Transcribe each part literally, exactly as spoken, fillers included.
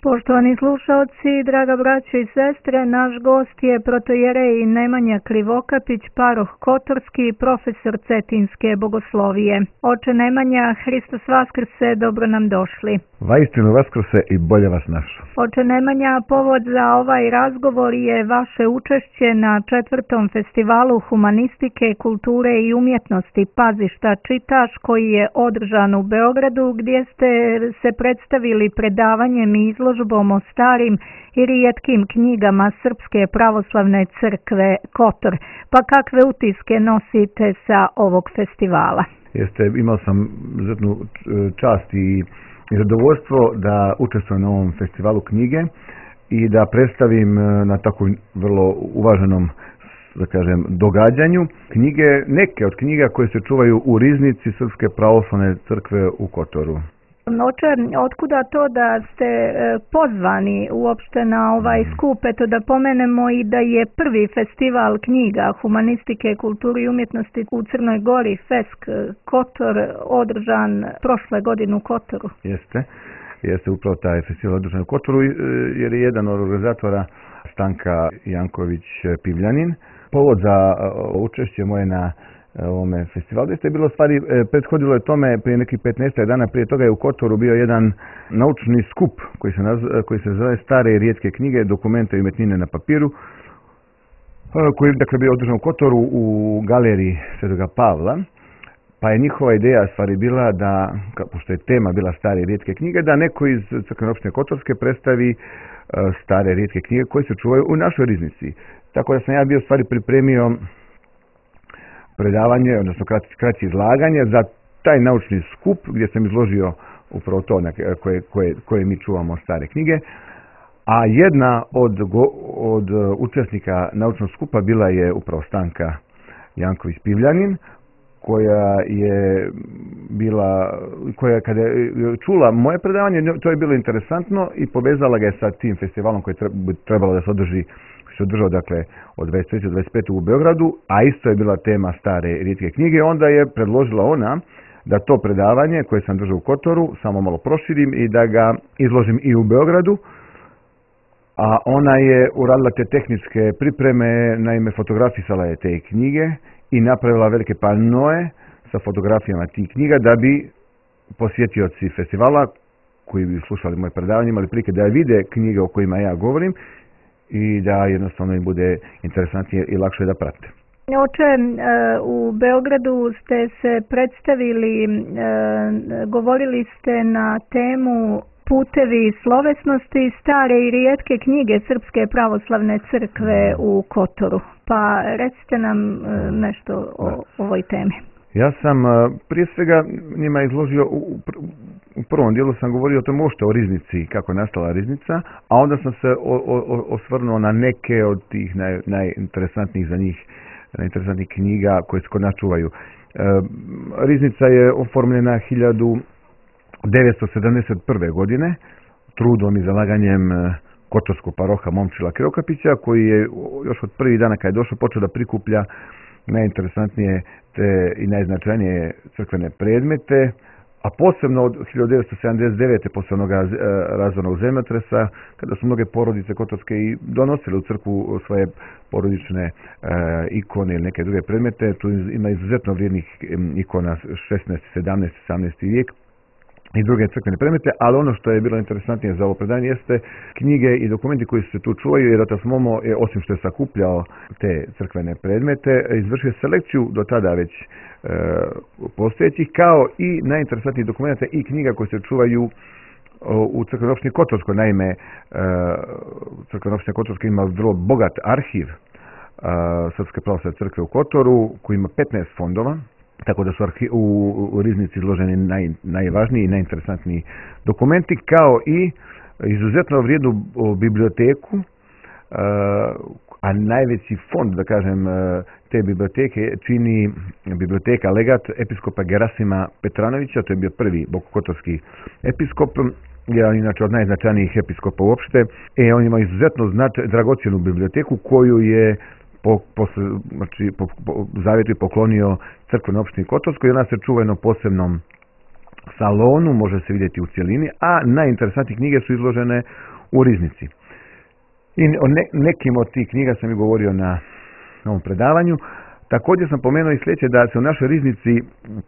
Poštovani slušalci, draga braćo i sestre, naš gost je protojerej Nemanja Krivokapić, paroh Kotorski, profesor Cetinske bogoslovije. Oče Nemanja, Hristos Vaskrse, dobro nam došli. Vaistinu Vaskrse i bolje vas našao. Oče Nemanja, povod za ovaj razgovor je vaše učešće na četvrtom festivalu humanistike, kulture i umjetnosti Pazi šta čitaš, koji je održan u Beogradu, gdje ste se predstavili predavanjem i izložbom o starim i rijetkim knjigama Srpske pravoslavne crkve Kotor. Pa kakve utiske nosite sa ovog festivala? Jeste, imao sam izuzetnu čast i i zadovoljstvo da učestvujem na ovom festivalu knjige i da predstavim na tako vrlo uvaženom, da kažem, događanju knjige, neke od knjiga koje se čuvaju u riznici Srpske pravoslavne crkve u Kotoru. Oče, otkuda to da ste pozvani uopšte na ovaj skup? Eto da pomenemo i da je prvi festival knjiga humanistike, kulture i umjetnosti u Crnoj Gori, Fesk Kotor, održan prošle godine u Kotoru. Jeste, jeste upravo taj festival održan u Kotoru jer je jedan od organizatora Stanka Janković-Pivljanin. Povod za učešće moje na ovome festivalu je bilo stvari, prethodilo je tome prije nekih petnaest dana, prije toga je u Kotoru bio jedan naučni skup koji se, naz, koji se zove Stare i rijetke knjige, dokumente i umetnine na papiru, koji je dakle bio održan u Kotoru u galeriji Svetoga Pavla, pa je njihova ideja stvari bila da, pošto je tema bila Stare i rijetke knjige, da neko iz crkvene opštine Kotorske predstavi stare i rijetke knjige koje se čuvaju u našoj riznici. Tako da sam ja bio stvari pripremio predavanje, odnosno kraće izlaganje za taj naučni skup gdje sam izložio upravo to koje, koje, koje mi čuvamo stare knjige. A jedna od, od učesnika naučnog skupa bila je upravo Stanka Janković-Pivljanin, koja je bila, koja kada je čula moje predavanje, to je bilo interesantno i povezala ga je sa tim festivalom koji je trebalo da se održi se održao dakle od dvadeset treće do dvadeset pete u Beogradu, a isto je bila tema stare i rijetke knjige. Onda je predložila ona da to predavanje koje sam držao u Kotoru samo malo proširim i da ga izložim i u Beogradu. A ona je uradila te tehničke pripreme, naime fotografisala je te knjige i napravila velike panoe sa fotografijama tih knjiga da bi posjetioci festivala koji bi slušali moje predavanje imali prilike da vide knjige o kojima ja govorim i da jednostavno im bude interesantnije i lakše da prate. Oče, u Beogradu ste se predstavili, govorili ste na temu putevi slovesnosti stare i rijetke knjige Srpske pravoslavne crkve u Kotoru. Pa recite nam nešto o ovoj temi. Ja sam prije svega njima izložio, u, u prvom dijelu sam govorio o tom uopšte o riznici, kako je nastala riznica, a onda sam se o, o, osvrnuo na neke od tih naj, najinteresantnijih za njih, najinteresantnijih knjiga koje se kod nas čuvaju. E, riznica je oformljena hiljadu devetsto sedamdeset prve. godine trudom i zalaganjem kotorskog paroha Momčila Krivokapića, koji je još od prvih dana kada je došao počeo da prikuplja najinteresantnije te i najznačajnije crkvene predmete, a posebno od hiljadu devetsto sedamdeset devete. posle onoga razornog zemljotresa, kada su mnoge porodice kotorske i donosile u crkvu svoje porodične e, ikone ili neke druge predmete. Tu ima izuzetno vrijednih ikona šesnaesti, sedamnaesti, osamnaesti vijek i druge crkvene predmete, ali ono što je bilo interesantnije za ovo predanje jeste knjige i dokumenti koji se tu čuvaju, jer otac Momo je, osim što je sakupljao te crkvene predmete, izvršio selekciju do tada već e, postojećih, kao i najinteresantnijih dokumenta i knjiga koje se čuvaju u crkvenoj opštini Kotorskoj. Naime, e, crkvena opština Kotorska ima vrlo bogat arhiv e, Srpske pravoslavne crkve u Kotoru, koji ima petnaest fondova, tako da su u, u riznici izloženi naj, najvažniji i najinteresantniji dokumenti, kao i izuzetno vrijednu biblioteku, a najveći fond, da kažem, te biblioteke čini biblioteka legat episkopa Gerasima Petranovića. To je bio prvi bokokotorski episkop, je on inače od najznačajnijih episkopa uopšte. E, on ima izuzetno značaj, dragocjenu biblioteku koju je Po, posle, znači, po, po zavjetu je poklonio crkvenoj opštini Kotorskoj i ona se čuva na posebnom salonu, može se vidjeti u cjelini, a najinteresantnije knjige su izložene u riznici. I o ne, nekim od tih knjiga sam i govorio na, na ovom predavanju. Također sam pomenuo i sljedeće, da se u našoj riznici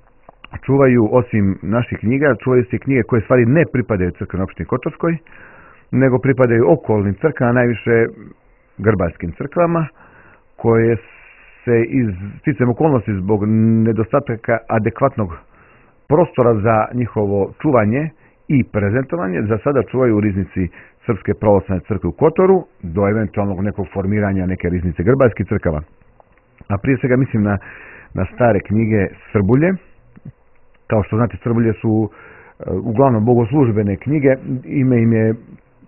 čuvaju, osim naših knjiga, čuvaju se knjige koje stvari ne pripadaju crkvenoj opštini Kočarskoj, nego pripadaju okolnim crkvama, najviše grbaljskim crkvama, koje se iz sticajem okolnosti zbog nedostataka adekvatnog prostora za njihovo čuvanje i prezentovanje za sada čuvaju u riznici Srpske pravoslavne crkve u Kotoru do eventualnog nekog formiranja neke riznice grbaljskih crkava. A prije svega mislim na, na stare knjige Srbulje. Kao što znate, Srbulje su uh, uglavnom bogoslužbene knjige. Ime im je,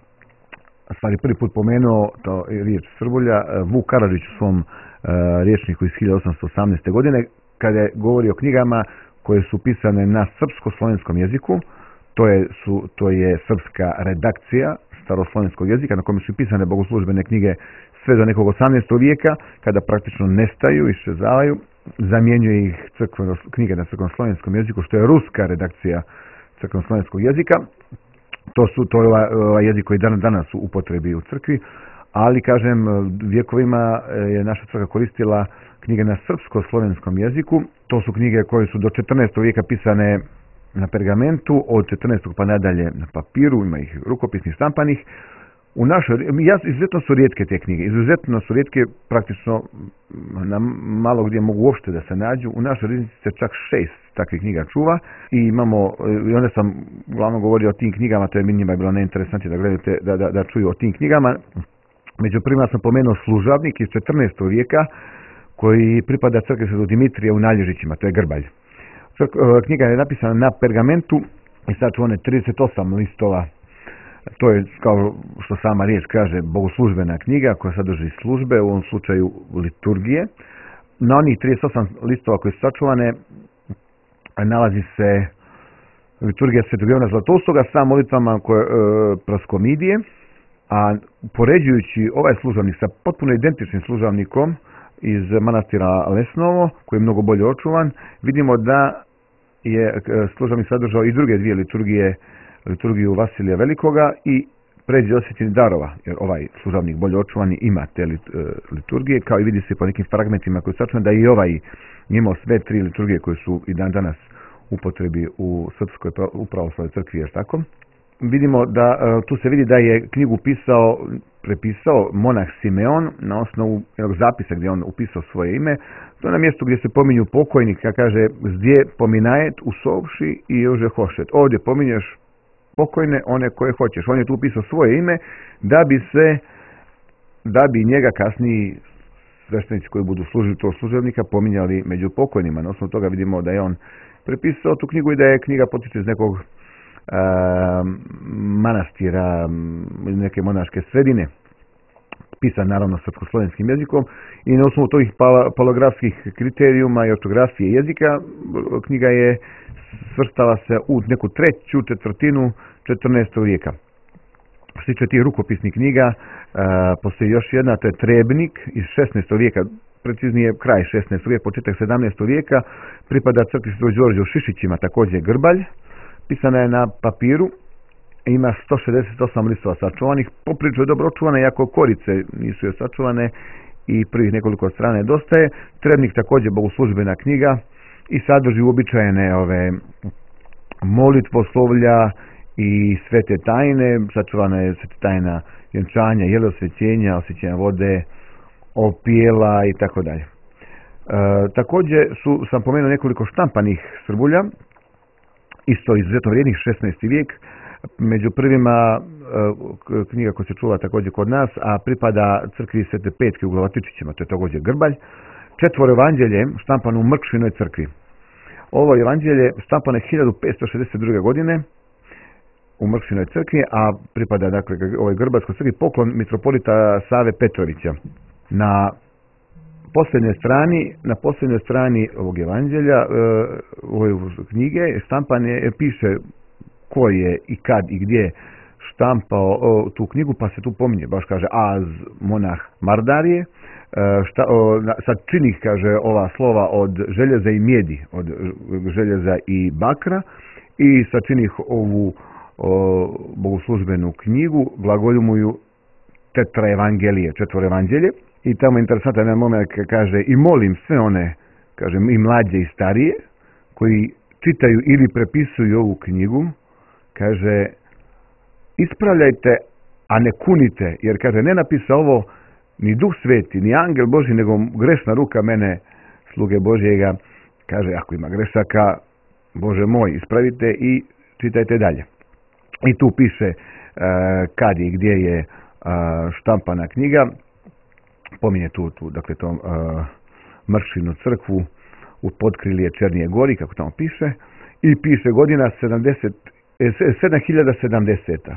stvari prvi put pomenuo to riječ Srbulja, uh, Vuk Karadžić u svom uh, rječniku iz hiljadu osamsto osamnaeste. godine, kada je govori o knjigama koje su pisane na srpsko-slovenskom jeziku. To je, su, to je srpska redakcija staroslovenskog jezika na kojem su pisane bogoslužbene knjige sve do nekog osamnaestog vijeka, kada praktično nestaju, iščezavaju. Zamjenjuje ih crkveno, knjige na crkveno-slovenskom jeziku, što je ruska redakcija crkveno-slovenskog jezika. To su to je ovaj, ovaj jezik koji dan, danas u upotrebi u crkvi, ali kažem, vjekovima je naša crkva koristila knjige na srpsko-slovenskom jeziku. To su knjige koje su do četrnaestog vijeka pisane na pergamentu, od četrnaestog pa nadalje na papiru, ima ih rukopisnih, štampanih. U našoj, ja, izuzetno su rijetke te knjige, izuzetno su rijetke, praktično na malo gdje mogu uopšte da se nađu. U našoj riznici se čak šest takvih knjiga čuva i imamo, i onda sam uglavnom govorio o tim knjigama, to je mi njima bilo neinteresantnije da gledate, da, da, da čuju o tim knjigama. Među prvima sam pomenuo Služavnik iz četrnaestog vijeka, koji pripada crkvi Svetog Dimitrija u Nalježićima, to je Grbalj. Knjiga je napisana na pergamentu i sačuvane trideset osam listova. To je, kao što sama riječ kaže, bogoslužbena knjiga koja sadrži službe, u ovom slučaju liturgije. Na onih trideset osam listova koji su sačuvane nalazi se liturgija Svetog Jovana Zlatoustoga sa molitvama koje, e, Praskomidije, a poređujući ovaj služavnik sa potpuno identičnim služavnikom iz manastira Lesnovo, koji je mnogo bolje očuvan, vidimo da je služavnik sadržao i druge dvije liturgije, liturgiju Vasilija Velikoga i pređe osvjećenih darova, jer ovaj služavnik bolje očuvani ima te liturgije, kao i vidi se po nekim fragmentima koji sačuvaju da i ovaj imao sve tri liturgije koje su i dan danas upotrebi u Srpskoj pravoslavnoj crkvi, jer tako. Vidimo da tu se vidi da je knjigu pisao, prepisao monah Simeon na osnovu jednog zapisa gdje on upisao svoje ime. To je na mjestu gdje se pominju pokojnika, kaže zdje pominajet u sovši i jože hošet. Ovdje pominješ pokojne, one koje hoćeš. On je tu upisao svoje ime da bi se, da bi njega kasniji sveštenici koji budu služili tog služavnika pominjali među pokojnima. Na osnovu toga vidimo da je on prepisao tu knjigu i da je knjiga potiče iz nekog Uh, manastira, neke monaške sredine, pisan naravno srpsko-slovenskim jezikom, i na osnovu tih palografskih kriterijuma i ortografije jezika knjiga je svrstala se u neku treću četvrtinu četrnaestog vijeka. Što se tiče tih rukopisnih knjiga, uh, postoji još jedna, to je Trebnik iz šesnaestog vijeka, preciznije kraj šesnaestog vijeka, početak sedamnaestog vijeka, pripada crkvi Svetog Đorđa u Šišićima, također Grbalj. Pisana je na papiru, ima sto šezdeset osam listova sačuvanih, poprilično je dobro očuvana, iako korice nisu još sačuvane i prvih nekoliko strana nedostaje. Trebnik također bogoslužbena knjiga i sadrži uobičajene ove molitvoslovlja i svete tajne. Sačuvana je sveta tajna vjenčanja, jele osvećenja, osvećenja vode, opijela i tako dalje. Također su, sam pomenuo nekoliko štampanih Srbulja, isto izuzetno vrijednih, šesnaesti vijek. Među prvima e, knjiga koja se čuva također kod nas, a pripada crkvi Svete Petke u Glavatičićima, to je također Grbalj. Četvoro evanđelje štampano u Mrkšinoj crkvi. Ovo evanđelje štampano je hiljadu petsto šezdeset druge. godine u Mrkšinoj crkvi, a pripada dakle ovoj Grbaljskoj crkvi, poklon mitropolita Save Petrovića. Na posljednjoj strani, na posljednjoj strani ovog evanđelja, e, ove knjige, štampan je, piše ko je i kad i gdje štampao o, tu knjigu, pa se tu pominje, baš kaže Az monah Mardarije, e, šta, o, na, sad činih, kaže, ova slova od željeza i mjedi, od željeza i bakra, i sačinih ovu o, bogoslužbenu knjigu, glagoljumuju tetra evangelije, četvoro evanđelje, i tamo je interesantan jedan moment, kaže, i molim sve one, kažem, i mlađe i starije, koji čitaju ili prepisuju ovu knjigu, kaže, ispravljajte, a ne kunite, jer, kaže, ne napisa ovo ni Duh Sveti, ni Angel Božji, nego grešna ruka mene, sluge Božjega, kaže, ako ima grešaka, Bože moj, ispravite i čitajte dalje. I tu piše uh, kad i gdje je uh, štampana knjiga, pominje tu, tu dakle, tom uh, Mršinu crkvu u Potkrilje Černije gori, kako tamo piše, i piše godina sedam hiljada sedamdeseta,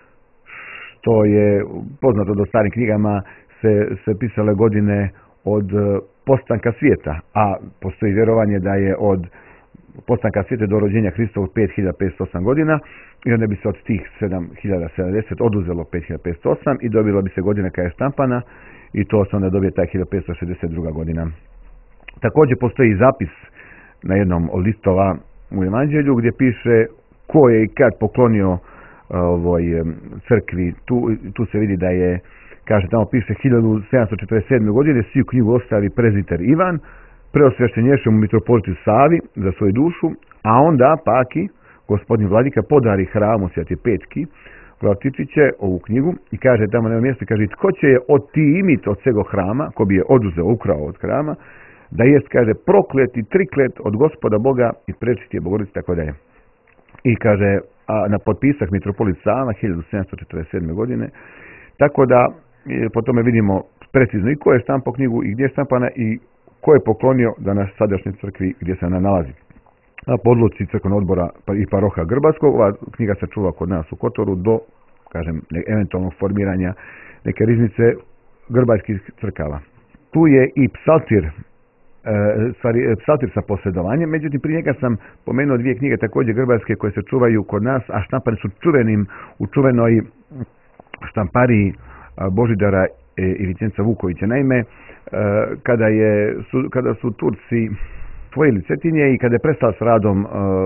što je poznato da u starim knjigama se, se pisale godine od postanka svijeta, a postoji vjerovanje da je od postanka svijeta do rođenja Hristovog pet hiljada petsto osam godina, i onda bi se od tih sedam hiljada sedamdeset oduzelo pet hiljada petsto osam i dobila bi se godina kada je štampana, i to se onda dobije taj hiljada petsto šezdeset druga godina. Također postoji zapis na jednom od listova u Evanđelju gdje piše ko je i kad poklonio ovoj crkvi. Tu, tu se vidi da je, kaže, tamo piše hiljadu sedamsto četrdeset sedme. godine svi u knjigu ostavi prezbiter Ivan, preosveštenješemu mitropolitu Savi za svoju dušu, a onda paki gospodin vladika podari hramu Sveti Petki Vlatičiće ovu knjigu i kaže tamo na mjestu, kaže, tko će je otimit od svega hrama, ko bi je oduzeo, ukrao od hrama, da jest, kaže, proklet i triklet od Gospoda Boga i prečiti je Bogorodici, tako da je. I kaže, a na potpisak mitropolit Sava hiljadu sedamsto četrdeset sedme. godine, tako da po tome vidimo precizno i ko je štampao knjigu i gdje je štampana i ko je poklonio da na sadašnjoj crkvi gdje se ona nalazi. Na podluci crkvenog odbora i paroha Grbaskog, ova knjiga se čuva kod nas u Kotoru do, kažem, eventualnog formiranja neke riznice grbaljskih crkava. Tu je i psaltir, e, stvari, psaltir sa posredovanjem, međutim prije njega sam pomenuo dvije knjige također grbaljske koje se čuvaju kod nas, a štampane su čuvenim, u čuvenoj štampariji Božidara i Vicenca Vukovića. Naime, kada, je, su, kada su Turci osvojili Cetinje i kada je prestao s radom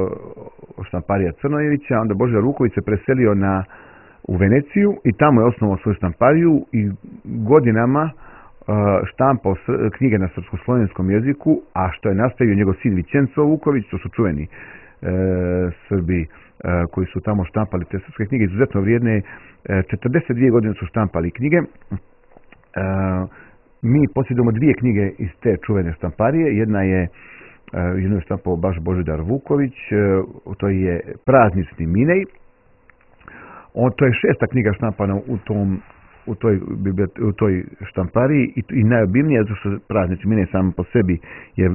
uh, štamparija Crnojevića, onda Božidar Vuković se preselio na, u Veneciju i tamo je osnovao svoju štampariju i godinama uh, štampao knjige na srpsko-slovenskom jeziku, a što je nastavio njegov sin Vicenco Vuković, to su čuveni uh, Srbi uh, koji su tamo štampali te srpske knjige, izuzetno vrijedne, uh, četrdeset dvije godine su štampali knjige. Uh, mi posjedujemo dvije knjige iz te čuvene štamparije, jedna je jednu je štampao baš Božidar Vuković, to je Praznični Minej. On, to je šesta knjiga štampana u, tom, u, toj, u toj štampariji i, i najobimnija, zato što Praznični Minej sam po sebi je e,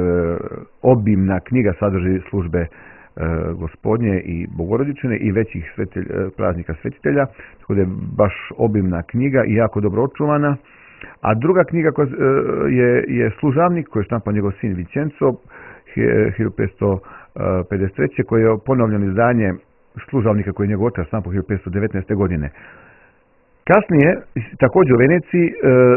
obimna knjiga, sadrži službe e, Gospodnje i Bogorodične i većih svetelj, praznika svetitelja, tako da je baš obimna knjiga i jako dobro očuvana. A druga knjiga koja je, je Služavnik, koji je štampao njegov sin Vicenco, hiljadu petsto pedeset treće. koje je ponovljeno izdanje Služavnika koji je njegov otac štampao hiljadu petsto devetnaeste. godine. Kasnije, također u Veneciji,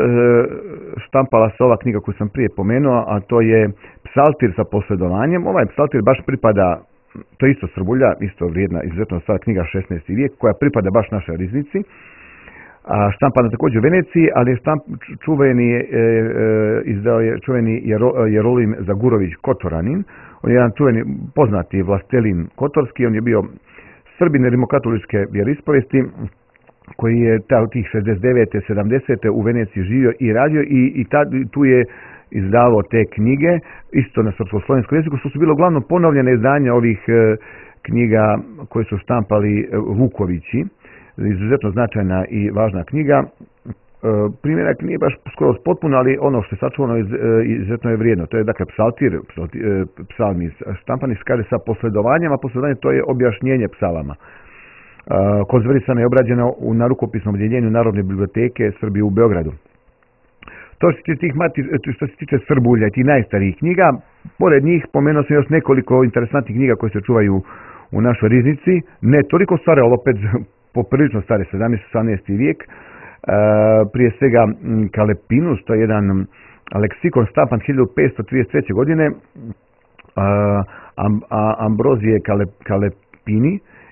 štampala se ova knjiga koju sam prije pomenuo, a to je Psaltir sa posredovanjem. Ovaj psaltir baš pripada, to je isto Srbulja, isto vrijedna, izuzetno stara knjiga šesnaesti. vijek, koja pripada baš našoj riznici. A štampana također u Veneciji, ali je štamp, čuveni, e, e, izdao je čuveni Jero, Jerolim Zagurović Kotoranin. On je jedan čuveni, poznati vlastelin kotorski, on je bio Srbin rimokatoličke vjeroispovesti, koji je ta, tih šezdeset devete sedamdesete u Veneciji živio i radio i, i ta, tu je izdavao te knjige, isto na srpsko-slovenskom jeziku, što su bilo uglavnom ponovljene izdanja ovih e, knjiga koje su štampali e, Vukovići. Izuzetno značajna i važna knjiga. E, primjerak nije baš skoro potpuno, ali ono što je sačuvano izuzetno je vrijedno. To je dakle psaltir, psaltir psalmi štampani, kaže sa posredovanjem, a posredovanje to je objašnjenje psalama. E, konzervisana je obrađena u na rukopisnom odjeljenju Narodne biblioteke Srbije u Beogradu. To što se tiče, tih mati, što se tiče Srbulja i tih najstarijih knjiga, pored njih pomenuo sam još nekoliko interesantnih knjiga koje se čuvaju u našoj riznici. Ne toliko stare, ali opet poprilično stare, sedamnaesti osamnaesti. vijek. E, prije svega Kalepinus, to je jedan leksikon štampan hiljadu petsto trideset treće. godine. E, Am, a, Ambrozije Kale, Kalepini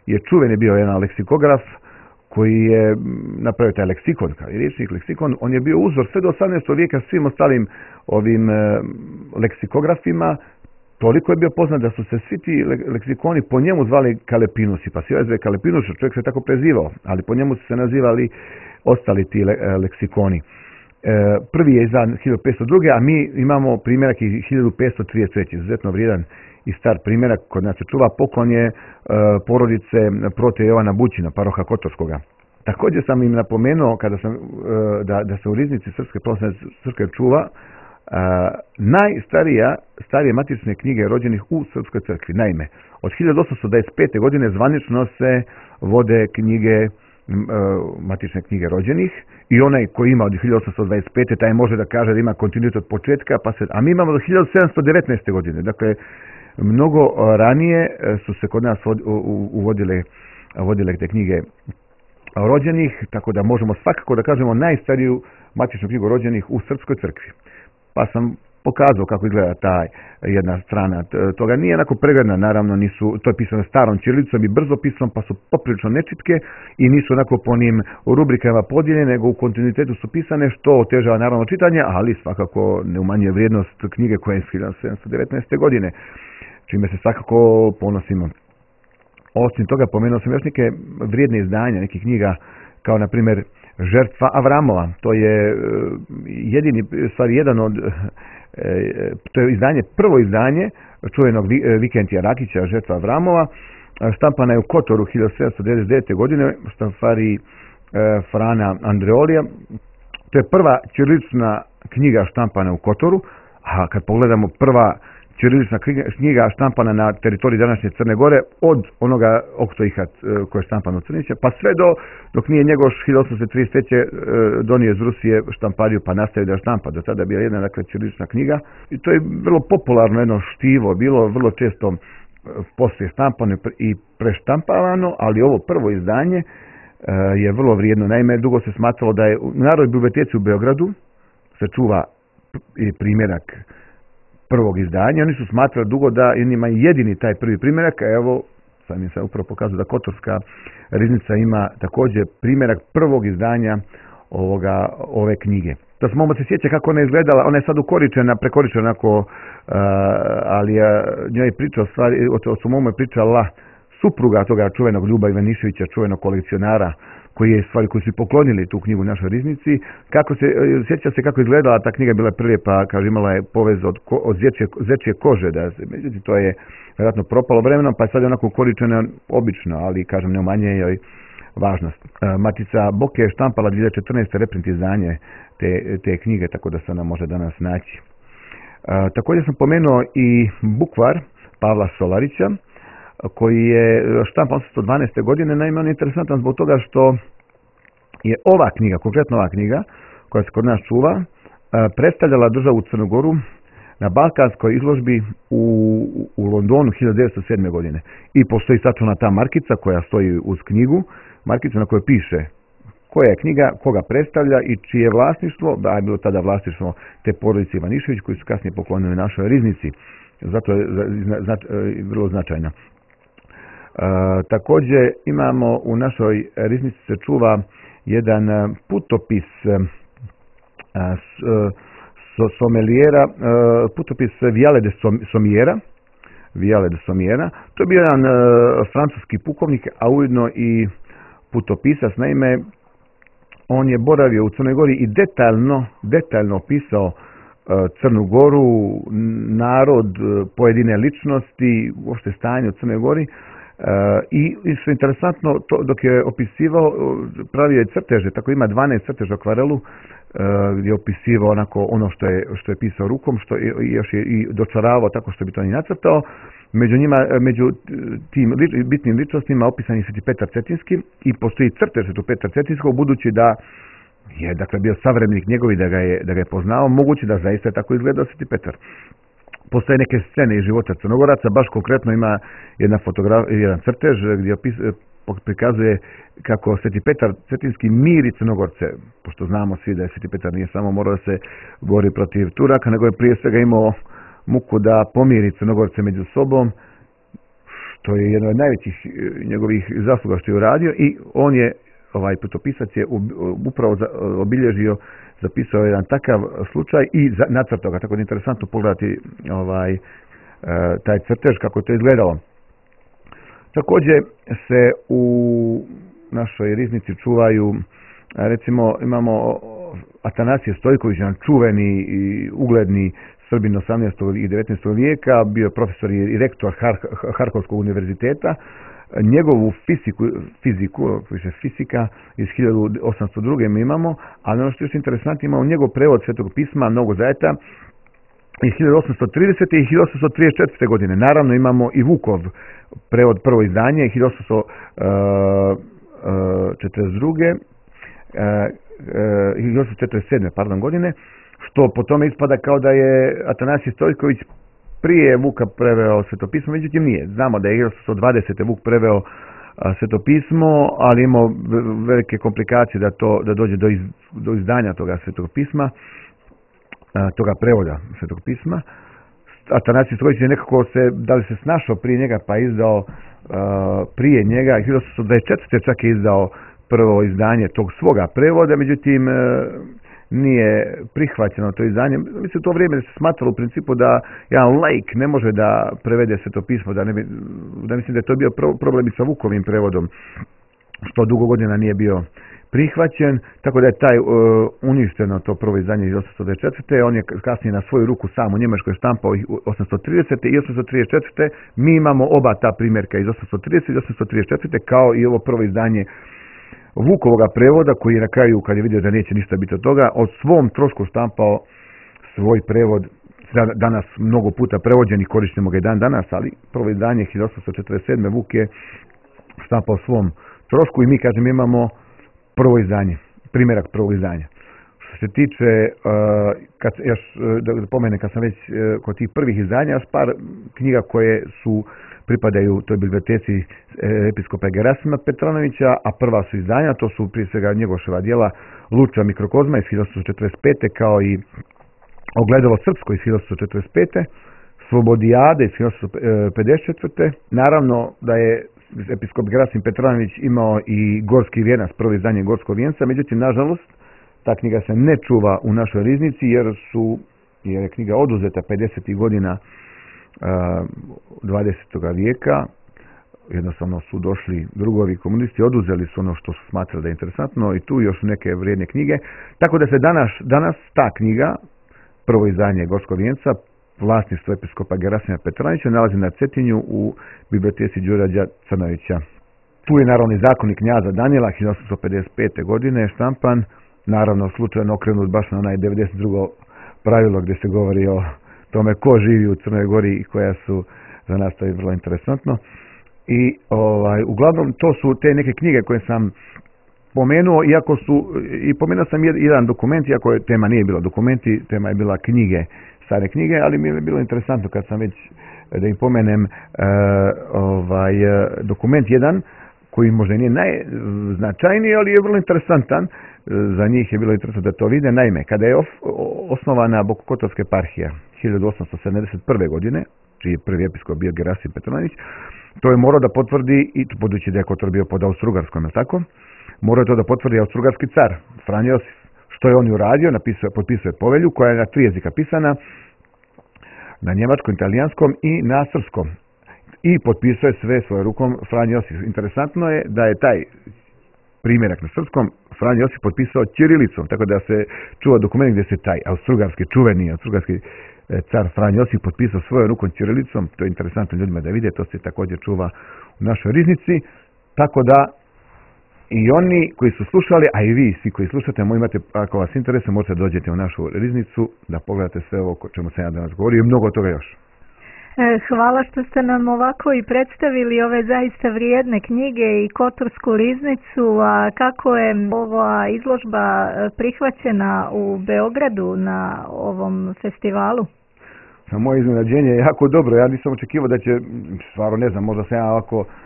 je čuveni bio jedan leksikograf koji je napravio taj leksikon, kao i riječnik leksikon. On je bio uzor sve do osamnaestog vijeka svim ostalim ovim e, leksikografima. Toliko je bio poznat da su se svi ti leksikoni po njemu zvali Kalepinusi, pa svi zove Kalepinus, čovjek se tako prezivao, ali po njemu su se nazivali ostali ti le, leksikoni. E, prvi je izdan hiljadu petsto druge. a mi imamo primjerak i hiljadu petsto trideset treće. izuzetno vrijedan i star primjerak, kod nas se čuva, poklon je e, porodice prote Jovana Bućina, paroha Kotorskoga. Također sam im napomenuo kada sam, e, da, da se u riznici Srpske pravoslavne crkve čuva Uh, najstarija starije matične knjige rođenih u Srpskoj crkvi. Naime, od hiljadu osamsto dvadeset pete. godine zvanično se vode knjige, uh, matične knjige rođenih, i onaj koji ima od hiljadu osamsto dvadeset pete. taj može da kaže da ima kontinuitet od početka, pa se, a mi imamo do hiljadu sedamsto devetnaeste. godine. Dakle, mnogo ranije su se kod nas uvodile, vodile te knjige rođenih, tako da možemo svakako da kažemo najstariju matičnu knjigu rođenih u Srpskoj crkvi. Pa sam pokazao kako izgleda ta jedna strana. Toga nije onako pregledna, naravno nisu, to je pisano starom ćirilicom i brzo pisom, pa su poprilično nečitke i nisu onako po onim rubrikama podijeljene, nego u kontinuitetu su pisane, što otežava naravno čitanje, ali svakako ne umanjuje vrijednost knjige koja je iz hiljadu sedamsto devetnaeste. godine, čime se svakako ponosimo. Osim toga, pomenuo sam još neke vrijedne izdanja, nekih knjiga, kao na primjer Žrtva Avramova. To je jedini, stvari jedan od, to je izdanje, prvo izdanje čuvenog Vikentija Rakića, Žrtva Avramova. Štampana je u Kotoru hiljadu sedamsto devedeset devete. godine, štampari Frana Andreolija. To je prva ćirilična knjiga štampana u Kotoru, a kad pogledamo prva ćirilična knjiga štampana na teritoriji današnje Crne Gore od onoga Oktoihat koji je štampan u Crniće, pa sve do, dok nije Njegoš hiljadu osamsto trideset treće. donio iz Rusije štampariju pa nastavio da štampa. Do tada je bila jedna, dakle, ćirilična knjiga i to je vrlo popularno jedno štivo, bilo vrlo često poslije štampano i preštampavano, ali ovo prvo izdanje je vrlo vrijedno. Naime, dugo se smatralo da je u Narodnoj biblioteci u Beogradu se čuva i primjerak prvog izdanja. Oni su smatrali dugo da ima jedini taj prvi primjerak, a evo, sam im se upravo pokazao da Kotorska riznica ima također primjerak prvog izdanja ovoga, ove knjige. Da smo se sjeća kako ona je izgledala, ona je sad ukoričena, prekoričena onako, uh, ali ja, njoj je pričao stvari, o svom je pričala supruga toga čuvenog Ljuba Ivaniševića, čuvenog kolekcionara, koji je stvari koji su poklonili tu knjigu našoj riznici. Kako se, sjeća se kako je izgledala ta knjiga, bila prije, pa kaže imala je povez od, ko, od zečje, zečje kože, da se, međutim to je vjerojatno propalo vremenom, pa je sad onako ukoričena obično, ali kažem ne umanjuje joj važnost. Matica Boke je štampala dvije hiljade četrnaeste. reprint izdanje te, te knjige, tako da se ona može danas naći. A, također sam pomenuo i bukvar Pavla Solarića, koji je štampan osamsto dvanaeste. godine. Naime, on je interesantan zbog toga što je ova knjiga, konkretno ova knjiga, koja se kod nas čuva, predstavljala državu Crnu Goru na balkanskoj izložbi u, u Londonu hiljadu devetsto sedme. godine. I postoji sačuvana ta markica koja stoji uz knjigu, markica na kojoj piše koja je knjiga, koga predstavlja i čije je vlasništvo, da je bilo tada vlasništvo te porodice Ivanišević, koji su kasnije poklonili našoj riznici. Zato je znač, vrlo značajna. E, također imamo u našoj riznici se čuva jedan putopis e, so, somelijera, e, putopis Viale de Sommiera, Viale de Sommiera. To je bio jedan e, francuski pukovnik, a ujedno i putopisac. Naime, on je boravio u Crnoj Gori i detaljno, detaljno opisao Crnu Goru, narod, pojedine ličnosti, uopšte stanje u Crnoj Gori. I što je interesantno, to, dok je opisivao, pravio je crteže, tako ima dvanaest crteža u akvarelu, gdje je opisivao onako ono što je, što je pisao rukom, što je, još je i dočaravao tako što bi to i nacrtao. Među njima, među tim bitnim ličnostima opisan je Sveti Petar Cetinski i postoji crtež Svetog Petra Cetinskog, budući da je, dakle, bio savremenik njegovi, da ga je, da ga je poznao, moguće da zaista je tako izgledao Sveti Petar. Postoje neke scene iz života Crnogoraca, baš konkretno ima jedna fotograf, jedan crtež gdje opis, prikazuje kako Sveti Petar Cetinski miri Crnogorce, pošto znamo svi da je Sveti Petar nije samo morao da se bori protiv Turaka, nego je prije svega imao muku da pomiri Crnogorce među sobom, to je jedno od najvećih njegovih zasluga što je uradio i on je, ovaj putopisac je upravo obilježio, zapisao jedan takav slučaj i nacrtao ga, tako da je interesantno pogledati ovaj, taj crtež kako to izgledalo. Također se u našoj riznici čuvaju, recimo imamo Atanasije Stojković, jedan čuveni i ugledni Srbin osamnaestog i devetnaestog vijeka, bio profesor i rektor Har Harkovskog univerziteta. Njegovu fiziku, fiziku, više fizika iz hiljadu osamsto druge mi imamo, ali ono što je još interesantno, imamo njegov prevod Svetog pisma, mnogo zajeta, iz hiljadu osamsto tridesete i hiljadu osamsto trideset četvrte godine. Naravno imamo i Vukov prevod, prvo izdanje, hiljadu osamsto četrdeset druge. hiljadu osamsto četrdeset sedme pardon, godine, što po tome ispada kao da je Atanasije Stojković prije Vuka preveo Svetopismo, međutim nije. Znamo da je hiljadu osamsto dvadesete Vuk preveo Svetopismo, ali imao velike komplikacije da, to, da dođe do, iz, do izdanja toga Svetog pisma, toga prevoda Svetog pisma. Atanasije Stojković je nekako se, da li se snašao prije njega pa izdao uh, prije njega, hiljadu osamsto dvadeset četvrte čak je izdao prvo izdanje tog svoga prevoda, međutim nije prihvaćeno to izdanje. Mislim, u to vrijeme se smatralo u principu da jedan laik ne može da prevede Svetopismo, da, ne bi, da mislim da je to bio problem i sa Vukovim prevodom, što dugo godina nije bio prihvaćen, tako da je taj uh, uništeno to prvo izdanje iz osamsto dvadeset četvrte. On je kasnije na svoju ruku sam u Njemačkoj štampao osamsto tridesete i osamsto trideset četvrte. Mi imamo oba ta primjerka iz osamsto tridesete i osamsto trideset četvrte kao i ovo prvo izdanje Vukovoga prevoda, koji je na kraju, kad je vidio da neće ništa biti od toga, od svom trošku štampao svoj prevod, danas mnogo puta prevođen i koristimo ga i dan danas, ali prvo izdanje hiljadu osamsto četrdeset sedme Vuk je štampao svom trošku i mi, kažem, imamo prvo izdanje, primjerak prvog izdanja. Što se tiče, kad, još da pomenem, kad sam već kod tih prvih izdanja, još par knjiga koje su pripadaju toj biblioteci episkopa Gerasima Petranovića, a prva su izdanja, to su prije svega Njegoševa djela Luča mikrokozma iz hiljadu osamsto četrdeset pete kao i Ogledalo srpsko iz hiljadu osamsto četrdeset pete, Slobodijade iz hiljadu osamsto pedeset četvrte. Naravno da je episkop Gerasim Petranović imao i Gorski vijenac, prvo izdanje Gorskog vijenca, međutim, nažalost, ta knjiga se ne čuva u našoj riznici jer su, jer je knjiga oduzeta pedesetih godina dvadesetog vijeka. Jednostavno su došli drugovi komunisti, oduzeli su ono što su smatrali da je interesantno i tu još neke vrijedne knjige. Tako da se danas, danas ta knjiga, prvo izdanje Gorskog vijenca, vlasništvo episkopa Gerasima Petranovića, nalazi na Cetinju u biblioteci Đurađa Crnovića. Tu je naravno i zakonik knjaza Danijela hiljadu osamsto pedeset pete godine štampan, naravno slučajno okrenut baš na onaj devedeset drugo pravilo gdje se govori o tome ko živi u Crnoj Gori i koja su za nas to je vrlo interesantno. I ovaj, uglavnom to su te neke knjige koje sam pomenuo, iako su, i pomenuo sam jedan dokument, iako je tema nije bila dokumenti, tema je bila knjige, stare knjige, ali mi je bilo interesantno kad sam već, da im pomenem, uh, ovaj, dokument jedan, koji možda nije najznačajniji, ali je vrlo interesantan. Za njih je bilo interesantno da to vide. Naime, kada je osnovana Bokokotorska eparhija hiljadu osamsto sedamdeset prve godine, čiji je prvi episkop bio Gerasim Petranović, to je morao da potvrdi, i budući da je Kotor bio pod Austrougarskom, tako, morao je to da potvrdi austrougarski car, Franjo Josif. Što je on uradio? Napisao, potpisuje povelju koja je na tri jezika pisana, na njemačkom, italijanskom i na srpskom. I potpisuje sve svojom rukom Franjo Josif. Interesantno je da je taj primjerak na srpskom Franjo Josif potpisao ćirilicom, tako da se čuva dokument gdje se taj austrougarski, čuveni austrougarski car Franjo Josif potpisao svojom rukom ćirilicom. To je interesantno ljudima da vide, to se također čuva u našoj riznici. Tako da i oni koji su slušali, a i vi svi koji slušate, imate, ako vas interesa, možete dođete u našu riznicu da pogledate sve ovo o čemu sam ja danas govorio i mnogo toga još. Hvala što ste nam ovako i predstavili ove zaista vrijedne knjige i Kotorsku riznicu. A kako je ova izložba prihvaćena u Beogradu na ovom festivalu? Na moje iznenađenje je jako dobro. Ja nisam očekivao da će, stvarno ne znam, možda sam ja ovako uh,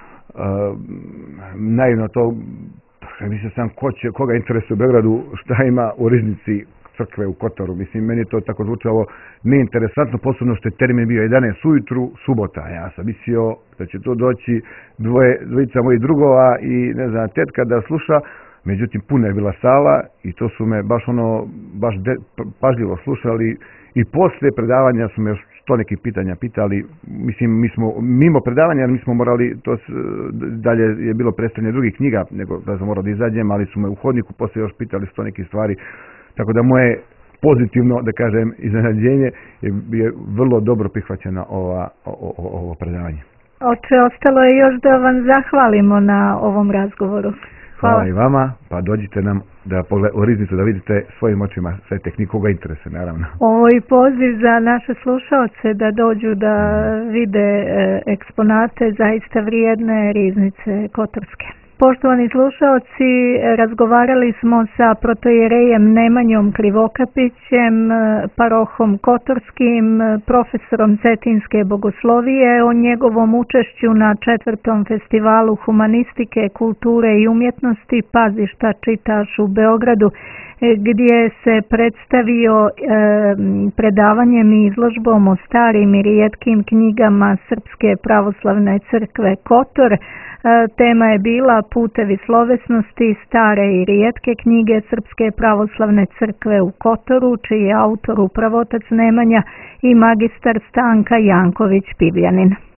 naivno to, mislio sam ko će, koga interesuje u Beogradu, šta ima u riznici crkve u Kotoru. Mislim, meni je to tako zvučalo neinteresantno, posebno što je termin bio jedanaest ujutru, subota. Ja sam mislio da će to doći dvoje, dvojica mojih drugova i ne znam, tetka da sluša. Međutim, puna je bila sala i to su me baš ono, baš de, pažljivo slušali i poslije predavanja su me još sto nekih pitanja pitali. Mislim, mi smo mimo predavanja, jer mi smo morali, to s, dalje je bilo predstavljanje drugih knjiga, nego da sam morao da izađem, ali su me u hodniku poslije još pitali sto nekih stvari. Tako da moje pozitivno, da kažem, iznenađenje je, je vrlo dobro prihvaćeno ova, o, o, ovo predavanje. Oče, ostalo je još da vam zahvalimo na ovom razgovoru. Hvala. Hvala i vama, pa dođite nam da pogled, u riznicu da vidite svojim očima sve tehnike, koga interese, naravno. Ovo je poziv za naše slušalce da dođu da vide e, eksponate zaista vrijedne riznice kotorske. Poštovani slušalci, razgovarali smo sa protojerejem Nemanjom Krivokapićem, parohom Kotorskim, profesorom Cetinske bogoslovije o njegovom učešću na četvrtom festivalu humanistike, kulture i umjetnosti Pazišta čitaš u Beogradu, gdje se predstavio e, predavanjem i izložbom o starim i rijetkim knjigama Srpske pravoslavne crkve Kotor. E, tema je bila Putevi slovesnosti, stare i rijetke knjige Srpske pravoslavne crkve u Kotoru, čiji je autor upravo otac Nemanja i magistar Stanka Janković Pibljanin.